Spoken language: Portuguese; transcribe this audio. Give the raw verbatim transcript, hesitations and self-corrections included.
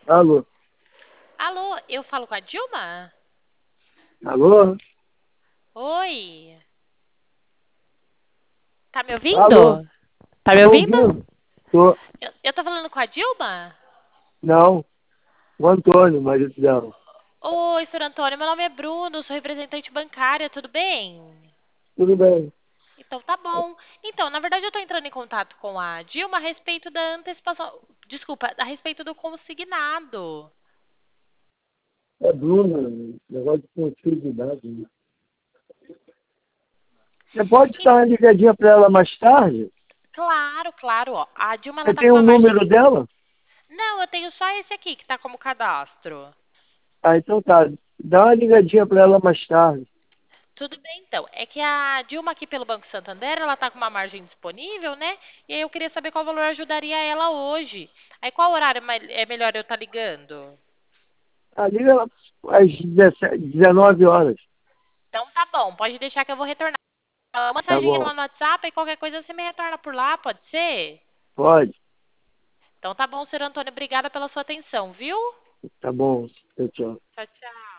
Alô? Alô, eu falo com a Dilma? Alô? Oi, tá me Alô? ouvindo? Tá me Tô ouvindo? ouvindo? Tô. Eu, eu tô falando com a Dilma? Não, o Antônio, marido dela. Oi, senhor Antônio, meu nome é Bruno, sou representante bancária, tudo bem? Tudo bem? Então tá bom. Então, na verdade eu tô entrando em contato com a Dilma a respeito da antecipação, desculpa, a respeito do consignado. É Bruna, negócio de consignado. Você pode E- dar uma ligadinha para ela mais tarde? claro, claro, ó, a Dilma ela Você tá com tem o uma margem... número dela? Não, eu tenho só esse aqui que tá como cadastro. Ah, então tá. Dá uma ligadinha para ela mais tarde. Tudo bem, então. É que a Dilma aqui pelo Banco Santander, ela tá com uma margem disponível, né? E aí eu queria saber qual valor ajudaria ela hoje. Aí qual horário é mai- é melhor eu estar ligando? Ah, liga ela às dezessete dezenove horas. Então tá bom, pode deixar que eu vou retornar. Uma Tá mensagem bom. lá no WhatsApp e qualquer coisa você me retorna por lá, pode ser? Pode. Então tá bom, senhor Antônio, obrigada pela sua atenção, viu? Tá bom. Tchau, tchau. Tchau, tchau.